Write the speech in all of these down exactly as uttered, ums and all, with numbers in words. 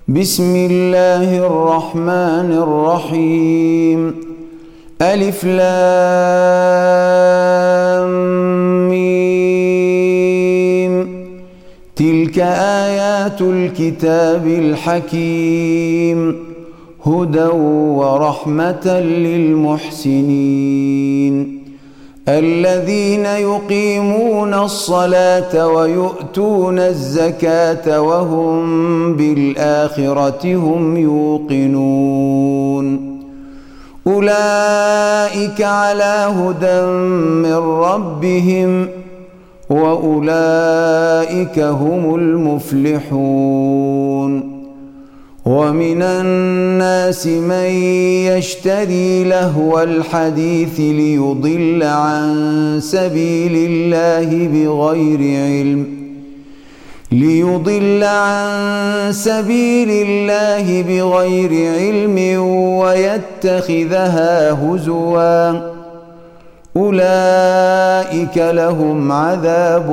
بسم الله الرحمن الرحيم. ألف لام ميم. تلك آيات الكتاب الحكيم، هدى ورحمة للمحسنين الذين يقيمون الصلاة ويؤتون الزكاة وهم بالآخرة هم يوقنون. أولئك على هدى من ربهم وأولئك هم المفلحون. ومن الناس من يشتري لهو الحديث ليضل عن سبيل الله بغير علم ليضل عن سبيل الله بغير علم ويتخذها هزوا، أولئك لهم عذاب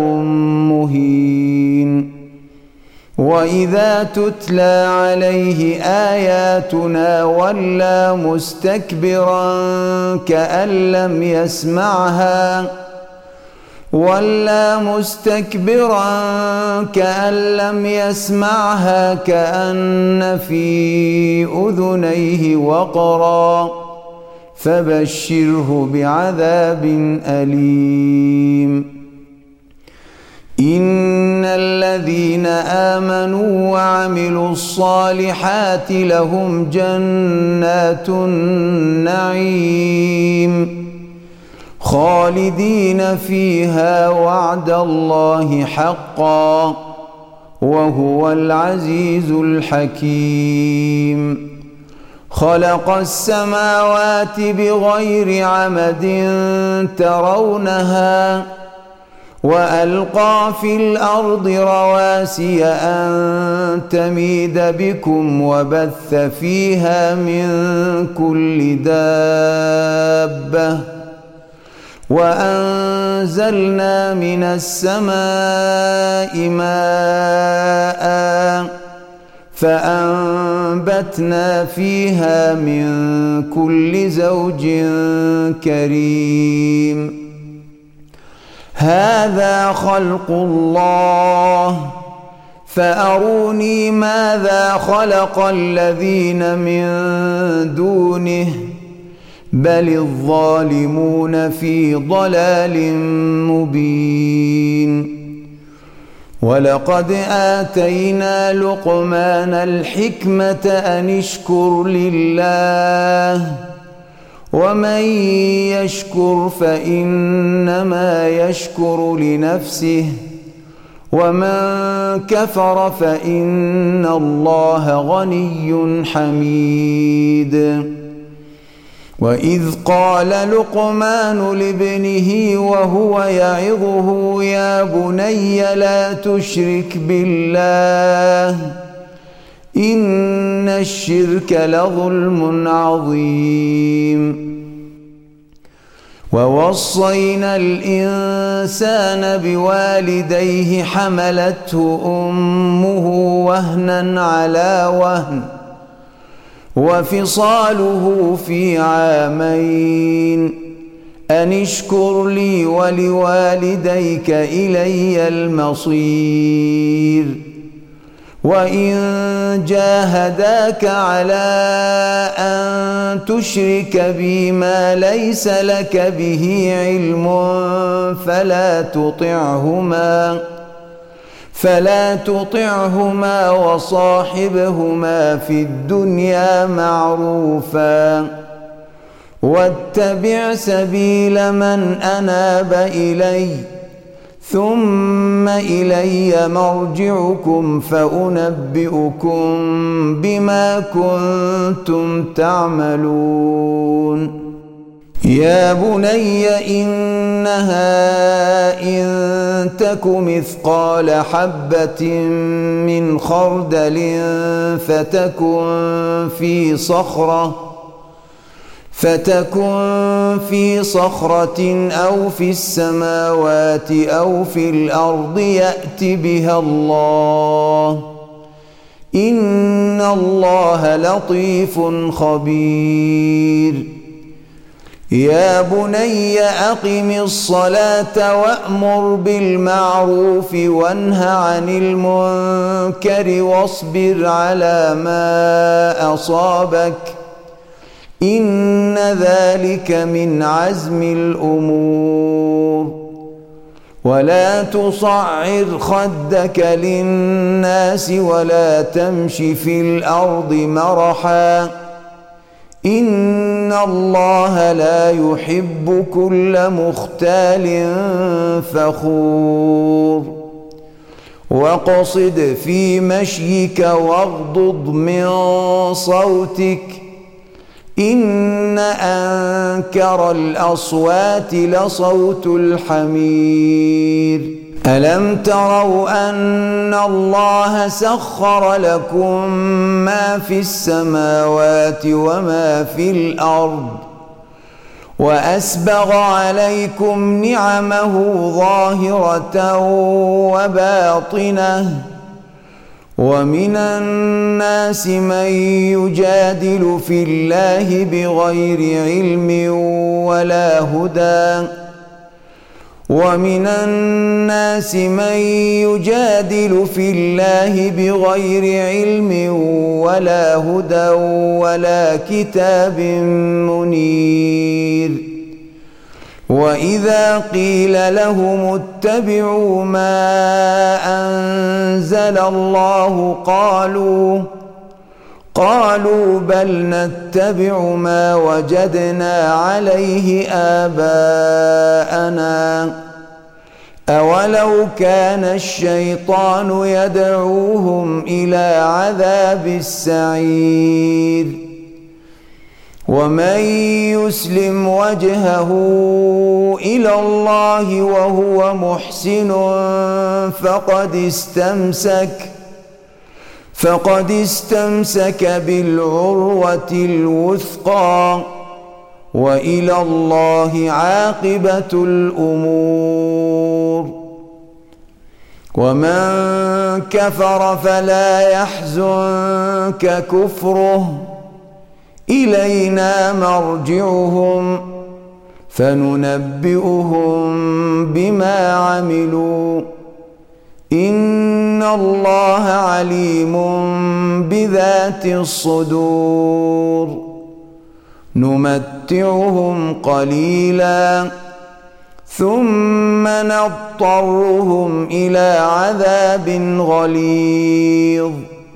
مهين. وإذا تتلى عليه آياتنا ولى مستكبرا كأن لم يسمعها ولى مستكبرا كأن لم يسمعها كأن في أذنيه وقرا، فبشره بعذاب أليم. إن الذين آمنوا وعملوا الصالحات لهم جنات النعيم خالدين فيها وعد الله حقا، وهو العزيز الحكيم. خلق السماوات بغير عمد ترونها وألقى في الأرض رواسي أن تميد بكم وبث فيها من كل دابة، وأنزلنا من السماء ماء فأنبتنا فيها من كل زوج كريم. هذا خلق الله فأروني ماذا خلق الذين من دونه بل الظالمون في ضلال مبين. ولقد آتينا لقمان الحكمة أن اشكر لله، ومن يشكر فإنما يشكر لنفسه، ومن كفر فإن الله غني حميد. وإذ قال لقمان لابنه وهو يعظه يا بني لا تشرك بالله إن الشرك لظلم عظيم. ووصينا الإنسان بوالديه حملته أمه وهنا على وهن وفصاله في عامين أن اشكر لي ولوالديك إلي المصير. وإن جاهداك على أن تشرك بي ما ليس لك به علم فلا تطعهما فلا تطعهما وصاحبهما في الدنيا معروفا، واتبع سبيل من أناب إلي ثم إلي مرجعكم فأنبئكم بما كنتم تعملون. يا بني إنها إن تك مثقال حبة من خردل فتكن في صخرة فتكن في صخرة أو في السماوات أو في الأرض يأت بها الله إن الله لطيف خبير يا بني أقم الصلاة وأمر بالمعروف وانه عن المنكر واصبر على ما أصابك إن ذلك من عزم الأمور ولا تصعر خدك للناس ولا تمش في الأرض مرحا إن الله لا يحب كل مختال فخور واقصد في مشيك واغضض من صوتك إن أنكر الأصوات لصوت الحمير ألم تروا أن الله سخر لكم ما في السماوات وما في الأرض وأسبغ عليكم نعمه ظاهرة وباطنة ومن الناس من يجادل في الله بغير علم ولا هدى ومن الناس من يجادل في الله بغير علم ولا هدى ولا كتاب منير وإذا قيل لهم اتبعوا ما أنزل الله قالوا قالوا بل نتبع ما وجدنا عليه آباءنا أولو كان الشيطان يدعوهم إلى عذاب السعير ومن يسلم وجهه إلى الله وهو محسن فقد استمسك فقد استمسك بالعروة الوثقى وإلى الله عاقبة الأمور ومن كفر فلا يحزنك كفره إلينا مرجعهم فننبئهم بما عملوا إن الله عليم بذات الصدور نمتعهم قليلا ثم نضطرهم إلى عذاب غليظ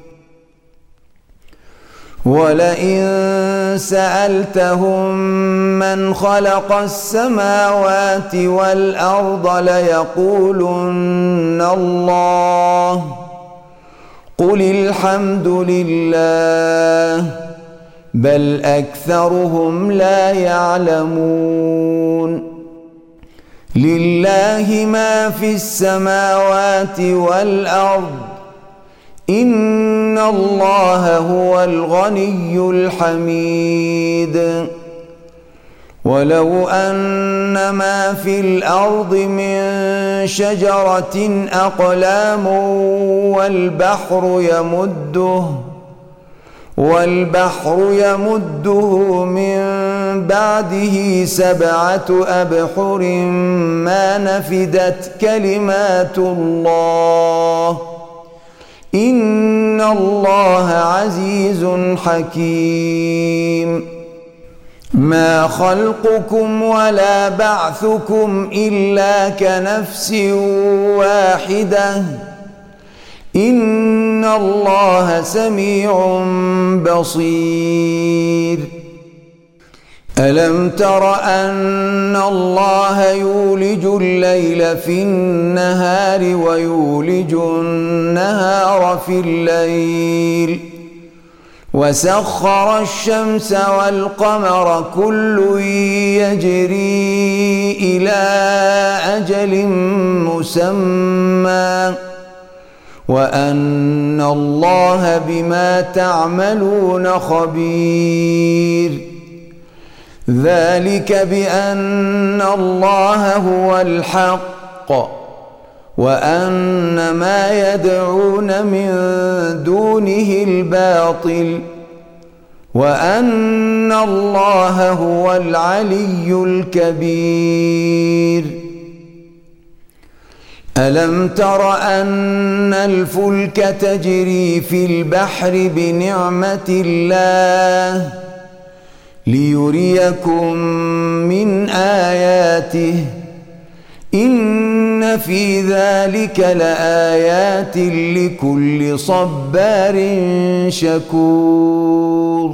ولئن سألتهم من خلق السماوات والأرض ليقولن الله قل الحمد لله بل أكثرهم لا يعلمون لله ما في السماوات والأرض إن الله هو الغني الحميد ولو أن ما في الأرض من شجرة أقلام والبحر يمده والبحر يمده من بعده سبعة أبحر ما نفدت كلمات الله إن الله عزيز حكيم ما خلقكم ولا بعثكم إلا كنفس واحدة إن الله سميع بصير ألم تر أن الله يولج الليل في النهار ويولج النهار في الليل وسخر الشمس والقمر كل يجري إلى أجل مسمى وأن الله بما تعملون خبير ذلك بأن الله هو الحق وأن ما يدعون من دونه الباطل وأن الله هو العلي الكبير. ألم تر أن الفلك تجري في البحر بنعمة الله ليريكم من آياته إن في ذلك لآيات لكل صبار شكور.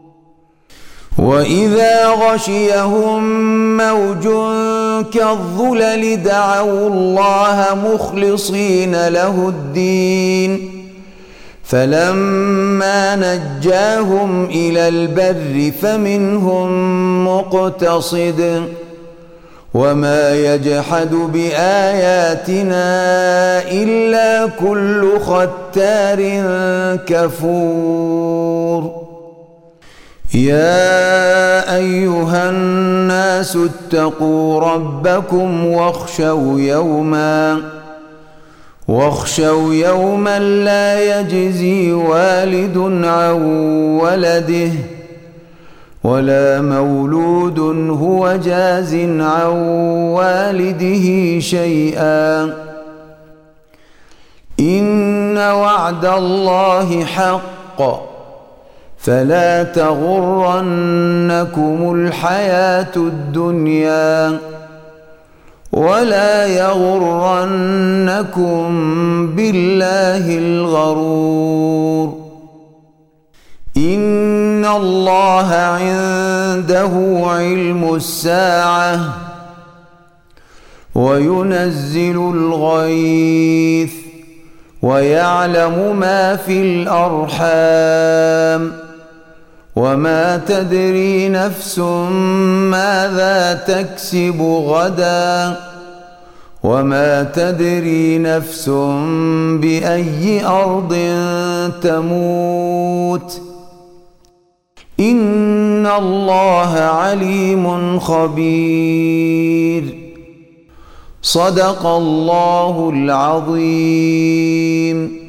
وإذا غشيهم موج كالظلل دعوا الله مخلصين له الدين فلما نجاهم إلى البر فمنهم مقتصد وما يجحد بآياتنا إلا كل ختار كفور. يا أيها الناس اتقوا ربكم واخشوا يوما واخشوا يوما لا يجزي والد عن ولده ولا مولود هو جاز عن والده شيئا إن وعد الله حق فلا تغرنكم الحياة الدنيا ولا يغرنكم بالله الغرور. إن الله عنده علم الساعة وينزل الغيث ويعلم ما في الأرحام وما تدري نفس ماذا تكسب غدا وما تدري نفس بأي أرض تموت إن الله عليم خبير. صدق الله العظيم.